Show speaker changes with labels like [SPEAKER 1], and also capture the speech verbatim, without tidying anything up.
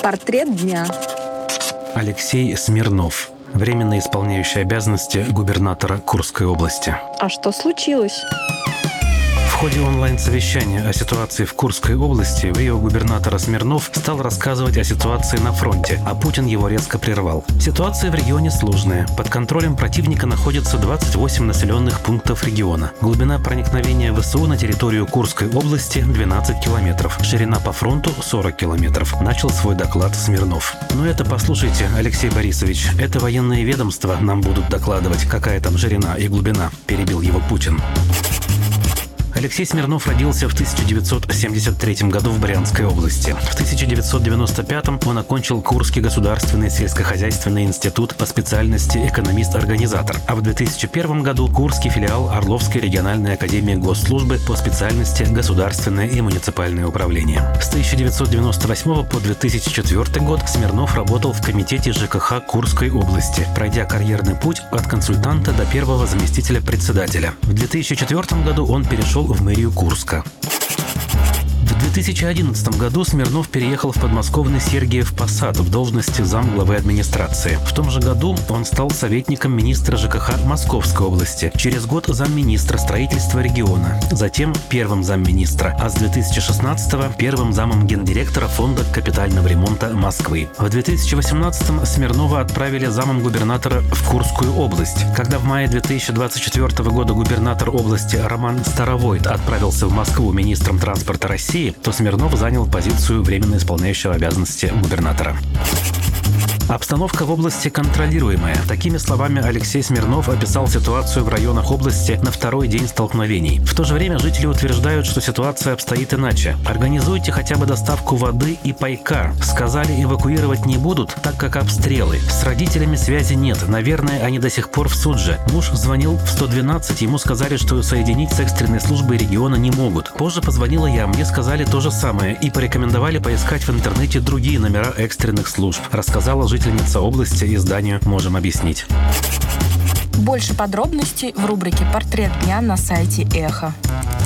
[SPEAKER 1] Портрет дня.
[SPEAKER 2] Алексей Смирнов, временно исполняющий обязанности губернатора Курской области.
[SPEAKER 1] А что случилось?
[SPEAKER 2] В ходе онлайн-совещания о ситуации в Курской области в ее губернатора Смирнов стал рассказывать о ситуации на фронте, а Путин его резко прервал. Ситуация в регионе сложная. Под контролем противника находится двадцать восемь населенных пунктов региона. Глубина проникновения ВСУ на территорию Курской области двенадцать километров. Ширина по фронту сорок километров. Начал свой доклад Смирнов. Ну это послушайте, Алексей Борисович, это военные ведомства нам будут докладывать, какая там ширина и глубина, перебил его Путин. Алексей Смирнов родился в тысяча девятьсот семьдесят третьем году в Брянской области. В тысяча девятьсот девяносто пятом он окончил Курский государственный сельскохозяйственный институт по специальности экономист-организатор, а в две тысячи первом году Курский филиал Орловской региональной академии госслужбы по специальности государственное и муниципальное управление. С тысяча девятьсот девяносто восьмого по две тысячи четвёртый год Смирнов работал в комитете ЖКХ Курской области, пройдя карьерный путь от консультанта до первого заместителя председателя. В две тысячи четвёртом году он перешел в мэрию Курска. В две тысячи одиннадцатом году Смирнов переехал в подмосковный Сергиев Посад в должности замглавы администрации. В том же году он стал советником министра ЖКХ Московской области, через год замминистра строительства региона, затем первым замминистра, а с две тысячи шестнадцатого первым замом гендиректора Фонда капитального ремонта Москвы. В две тысячи восемнадцатом Смирнова отправили замом губернатора в Курскую область. Когда в мае две тысячи двадцать четвёртого года губернатор области Роман Старовойт отправился в Москву министром транспорта России, то Смирнов занял позицию временно исполняющего обязанности губернатора. Обстановка в области контролируемая. Такими словами Алексей Смирнов описал ситуацию в районах области на второй день столкновений. В то же время жители утверждают, что ситуация обстоит иначе. Организуйте хотя бы доставку воды и пайка. Сказали, эвакуировать не будут, так как обстрелы. С родителями связи нет. Наверное, они до сих пор в судже. Муж звонил в сто двенадцать, ему сказали, что соединить с экстренной службой региона не могут. Позже позвонила я, мне сказали то же самое и порекомендовали поискать в интернете другие номера экстренных служб, рассказала жительница области изданию «Можем объяснить».
[SPEAKER 1] Больше подробностей в рубрике «Портрет дня» на сайте Эхо.